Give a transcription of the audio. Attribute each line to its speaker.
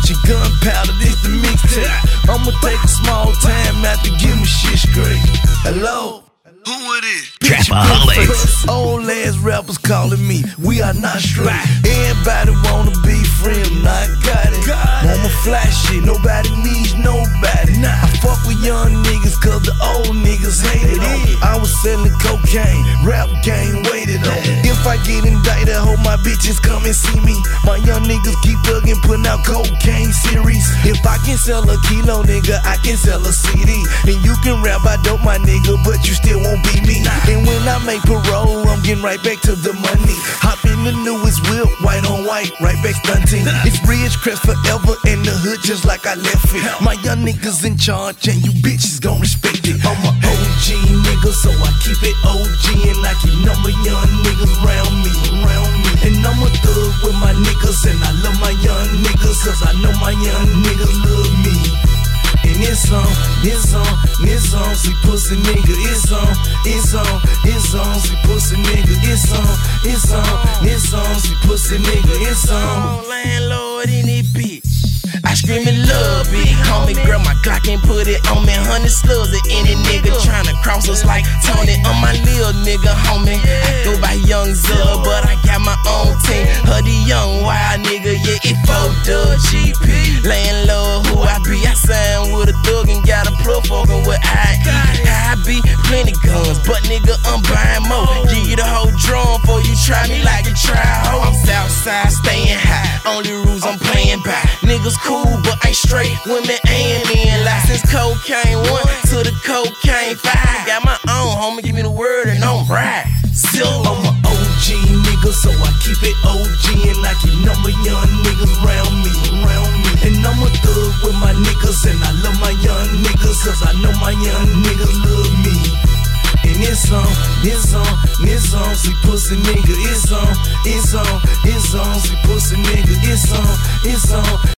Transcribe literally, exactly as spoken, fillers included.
Speaker 1: your gunpowder, this the mixtape. I'ma take a small time out to get my shit straight. Hello?
Speaker 2: Who it is?
Speaker 3: Trapaholics.
Speaker 1: Old ass rappers calling me, we are not straight. Everybody wanna be friends, not got it. Want my fly shit, nobody needs nobody. I fuck with young niggas cause the old niggas hated on me. I was selling cocaine, rap game waited on me. If I get indicted, I hope my bitches come and see me. My young niggas keep thugging, putting out cocaine series. If I can sell a kilo, nigga, I can sell a C D. And you can rap, I dope my nigga, but you still won't be me. And when I make parole, I'm getting right back to the money. Hop in the newest whip, white on white, right back stunting. It's Ridgecrest forever in the hood, just like I left it. My young niggas in charge, and you bitches gon' respect it. I'm a O G nigga, so I keep it O G, and I keep number young niggas around me, around me. And I'm a thug with my niggas, and I love my young niggas, cause I know my young niggas love me. And it's on, it's on, it's on, see pussy nigga, it's on, it's on, it's on, see pussy nigga, it's on, it's on, it's on, see pussy nigga, it's on.
Speaker 4: Landlord in it, bitch. I scream and love it, homie, grab my Glock and put it on me. Hundred slugs at any nigga tryna cross us like Tony. I'm my little nigga, homie. I go by Young Zub, but I got my own team. Huddy young wild nigga, yeah, it four dub G P. Landlord, who I be? I signed with a thug and got a plug fucking with I E. I be plenty guns, but nigga, I'm buying more. Give you the whole drum before you try me like a try hoe. I'm Southside, staying high. Only rules I'm playing by. Niggas cool, but ain't straight. Women and men. License cocaine one to the cocaine five. Got my own, homie, give me the word and I'm right. So
Speaker 1: I'm a O G nigga, so I keep it O G, and I keep number young niggas around me, around me. And I'm a thug with my niggas, and I love my young niggas, cause I know my young niggas love me. And it's on, it's on, it's on, see pussy nigga, it's on, it's on, it's on, see pussy nigga, it's on, it's on.